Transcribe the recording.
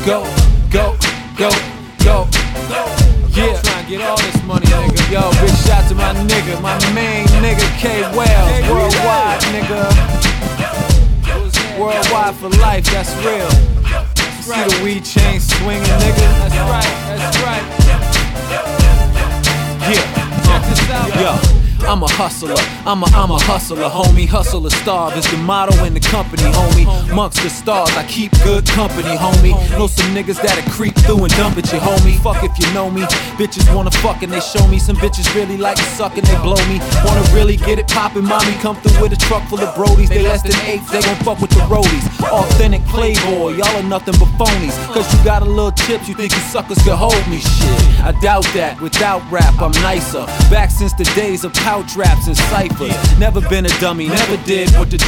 go, go, go, go. Yeah, trying to get all this money, nigga. Yo, big shout to my nigga, my main nigga, K Wells. Worldwide, nigga. Worldwide for life, that's real. See the weed chain swinging, nigga. That's right, that's right. Yeah, check this out, yo. I'm a hustler, I'm a hustler, homie. Hustle or starve is the motto in the company, homie. Amongst the stars, I keep good company, homie. Know some niggas that'll creep through and dump at you, homie. Fuck if you know me. Bitches wanna fuck and they show me. Some bitches really like to suck and they blow me. Wanna really get it poppin', mommy. Come through with a truck full of brodies. They less than 8, they gon' fuck with the rollies. Authentic playboy, y'all are nothing but phonies. Cause you got a little chips, you think you suckers could hold me, shit. I doubt that, without rap I'm nicer. Back since the days of pouch raps and ciphers. Never been a dummy, never did what the